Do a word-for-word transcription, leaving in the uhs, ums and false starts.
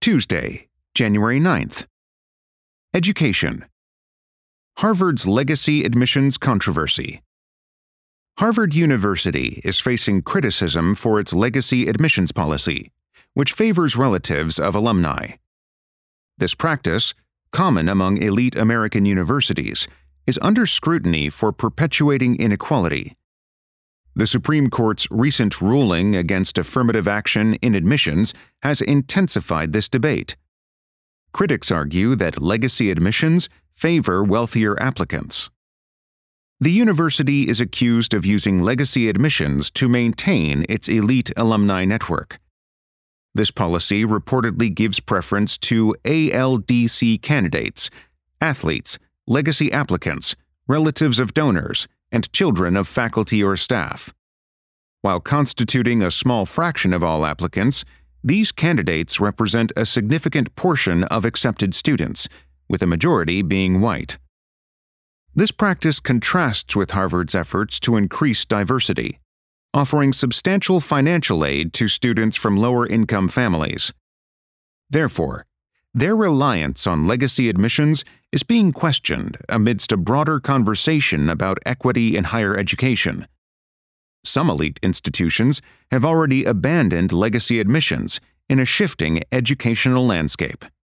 Tuesday, January ninth. Education. Harvard's legacy admissions controversy. Harvard University is facing criticism for its legacy admissions policy, which favors relatives of alumni. This practice, common among elite American universities, is under scrutiny for perpetuating inequality. The Supreme Court's recent ruling against affirmative action in admissions has intensified this debate. Critics argue that legacy admissions favor wealthier applicants. The university is accused of using legacy admissions to maintain its elite alumni network. This policy reportedly gives preference to A L D C candidates, athletes, legacy applicants, relatives of donors, and children of faculty or staff. While constituting a small fraction of all applicants, these candidates represent a significant portion of accepted students, with a majority being white. This practice contrasts with Harvard's efforts to increase diversity, offering substantial financial aid to students from lower-income families. Therefore, their reliance on legacy admissions is being questioned amidst a broader conversation about equity in higher education. Some elite institutions have already abandoned legacy admissions in a shifting educational landscape.